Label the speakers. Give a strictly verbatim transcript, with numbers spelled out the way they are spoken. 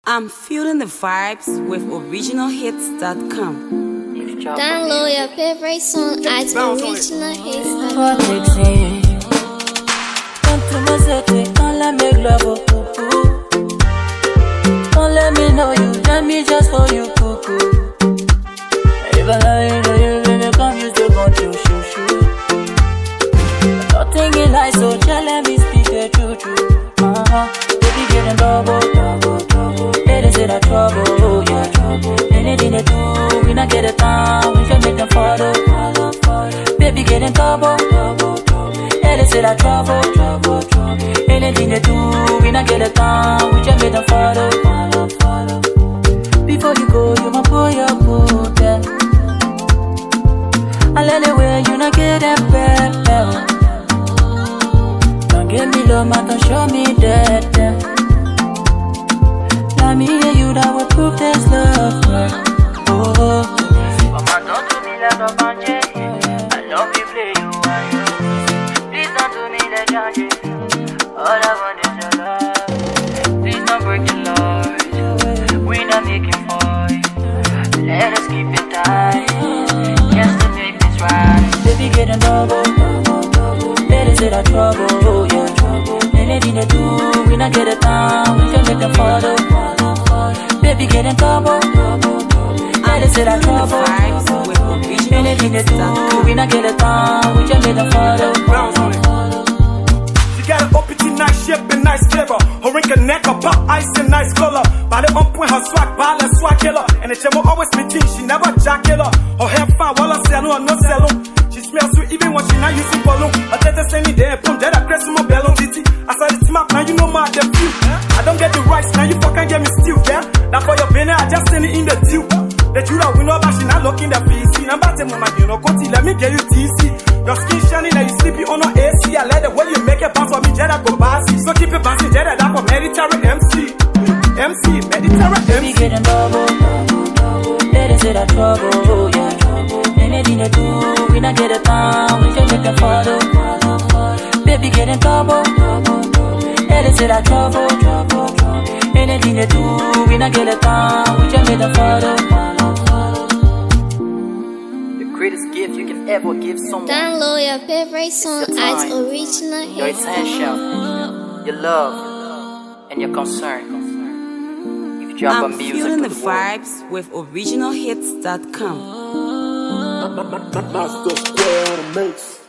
Speaker 1: I'm feeling the vibes with original hits dot com.
Speaker 2: Download your favorite song at original hits dot com.
Speaker 3: Come to my city, don't let me love you, cuckoo. Don't let me know you, let me just hold you, cuckoo. If I lie to you, then you come, you still gon' to shoo shoo. Nothing in life, so just let me speak the truth, true. Uh-huh. Baby, getting double, double, double. They say that trouble, yeah, trouble. Anything they do, we not get it down. We should make them follow, follow, follow. Baby, getting double, double, double. Yeah, they say that trouble, trouble, trouble. Anything they do, we not get it down. We just make them follow, follow, follow. Before you go, you my boy, your boot, yeah. I'll anywhere, you not get them better. Don't give me love, man, don't show me that, yeah. Now me and you, that will prove there's love, right? Oh, oh. Mama, don't do me like a banje. I love you, play you, I you. Please don't do me like Janje. All I want is your love. Please don't break the laws. We're not making boys. Let us keep it tight, just to make this right. Baby, getting double, double, double. Let us say that trouble, yeah, trouble. Anything they do, we not get it down. We should make them follow, follow, follow. Baby, getting double, double, double. Let us say that trouble. Anything they do, we not get it down. We just make them follow, follow, follow.
Speaker 4: She got an O P T, nice shape and nice flavor. Her ring and neck, her pop ice and nice color. By the on point, her swag, ball and swag killer. And the chemo always meeting, she never jack killer. Her hair fine, while her salon, no salon. She smells sweet even when she not using balloon. Her tete send me there, pump that I press my bell on T T. I saw the smart, now you know my them few. I don't get the rights, now you fucking get me still, yeah. Now for your penny, I just send it in the tube. The Judah, we know that she not looking the P C. Now back to my you know, let me get you T C. Your skin shining, now you sleepy on no A C. I like the way you make it bounce for me, Jada go bossy. So keep it bouncing, Jada, that for Mediterranean M C. M C, Mediterranean M C.
Speaker 3: We getting double, double, double. Let us say that trouble, yeah, trouble. Anything they do, we not get it down. We just make them follow, follow, follow. Baby, getting double, double, double. Let us say that trouble, trouble, trouble. Anything they do, we not get it down. We just make them follow, follow, follow.
Speaker 5: The greatest gift you can ever give someone.
Speaker 2: Download your favorite song
Speaker 5: your
Speaker 2: at
Speaker 5: time,
Speaker 2: original
Speaker 5: your
Speaker 2: hits dot com.
Speaker 5: attention, your love, and your concern. You've dropped
Speaker 1: I'm
Speaker 5: a music
Speaker 1: feeling
Speaker 5: to
Speaker 1: the
Speaker 5: the world.
Speaker 1: vibes with original hits dot com.
Speaker 6: Master Square on the mix.